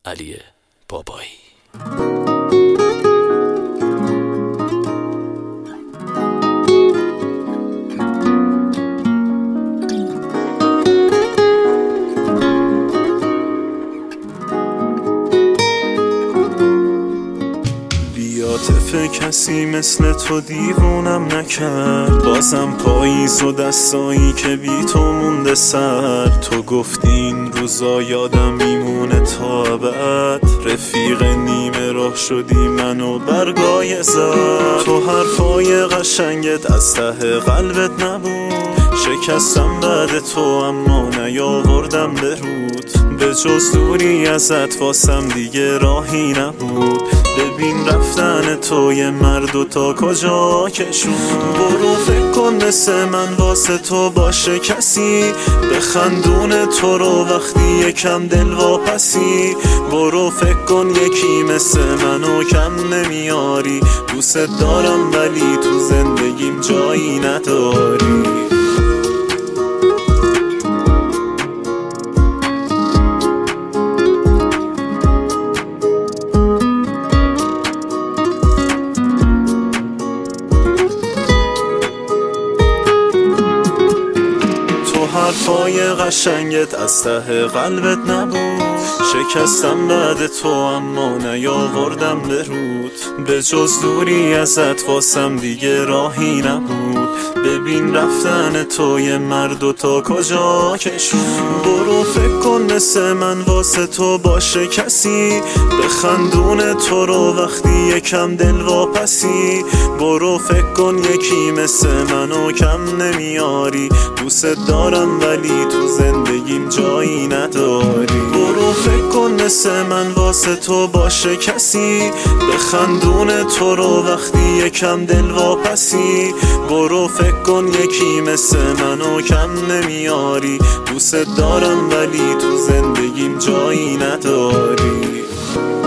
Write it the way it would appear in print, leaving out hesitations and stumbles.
علی بابایی. عاطفه کسی مثل تو دیوونم نکرد، بازم پاییز و دستایی که بی تو مونده سر. تو گفتی این روزا یادم میمونه تا ابد، رفیق نیمه راه شدی منو برگای زد. تو حرفای قشنگت از ته قلبت نبود، شکستم بعد تو اما نیاوردم به رود. به جز دوری ازت واسم دیگه راهی نبود، ببین رفتن تو یه مرد تا کجا کشون. برو فکر کن مثل من واسه تو باشه کسی، بخندون تو رو وقتی یکم دل واپسی. برو فکر کن یکی مثل منو کم نمیاری، دوست دارم ولی تو زندگیم جایی نداری. حرفای قشنگت از ته قلبت نبود، شکستم بعد تو اما نیاوردم به رود. به جز دوری ازت واسم دیگه راهی نبود، ببین رفتن تو یه مرد تا کجا کشون. برو فکر کن مثل من واسه تو باشه کسی، بخندون تو رو وقتی یکم دل واپسی. برو فکر کن یکی مثل منو کم نمیاری، دوست دارم ولی تو زندگیم جایی نداری. برو فکر کن مثل من واسه تو باشه کسی، بخندون تو رو وقتی یکم دل واپسی. برو فکر کن یکی مثل منو کم نمیاری، دوست دارم ولی تو زندگیم جایی نداری.